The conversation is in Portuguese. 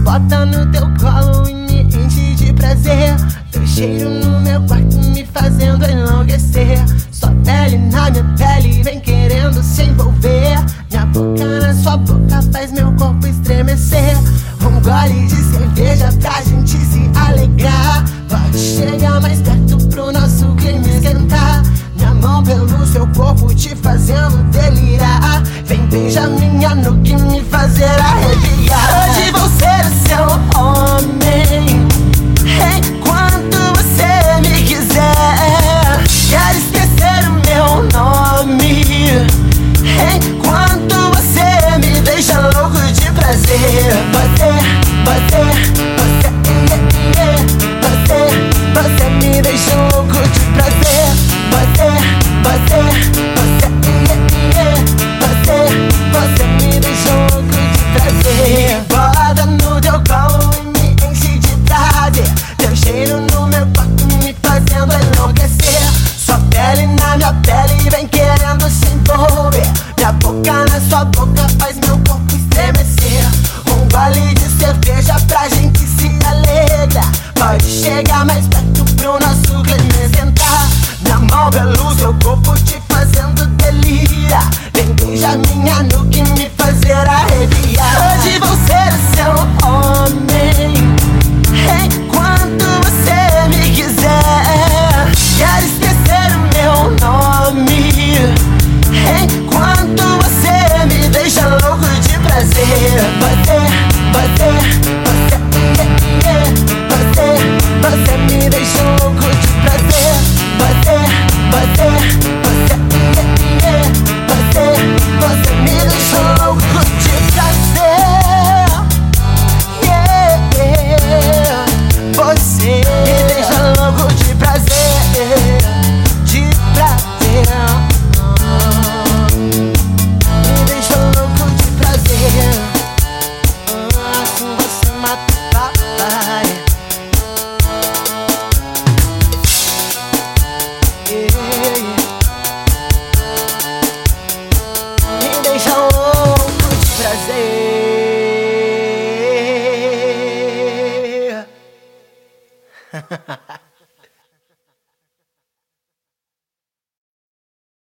bota no teu colo e me enche de prazer. Teu cheiro no meu quarto me fazendo enlouquecer. Sua pele na minha pele vem querendo se envolver. Minha boca na sua boca faz meu corpo estremecer. Um gole de cerveja pra gente se alegrar. Pode chegar mais perto pro nosso clima esquentar. Minha mão pelo seu corpo te fazendo delirar. Vem beijar minha nuca e me fazer arrepiar. Hoje vou ser o seu homem enquanto você me quiser. Quero esquecer o meu nome enquanto você me deixa louco de prazer. Você me deixa louco de prazer. Você me deixa louco de prazer. Me bota no teu colo e me enche de prazer. Teu cheiro no meu corpo me fazendo enlouquecer. Sua pele na minha pele vem querendo se envolver. Minha boca na sua boca faz meu corpo estremecer. Um gole de cerveja pra gente se alegrar. Pode chegar mais perto pro nosso clima esquentar. Minha mão pelo seu corpo te fazendo delirar. Vem beijar minha nuca e me fazer arrepiar. Hoje vou ser o seu homem enquanto você me quiser. Quero esquecer o meu nome enquanto você me deixa louco de prazer. Você me deixa louco de prazer. Você me deixa louco de prazer. Você me deixa louco de prazer. De prazer. Me deixa louco de prazer. Assim você mata o papai. Me deixa louco de prazer.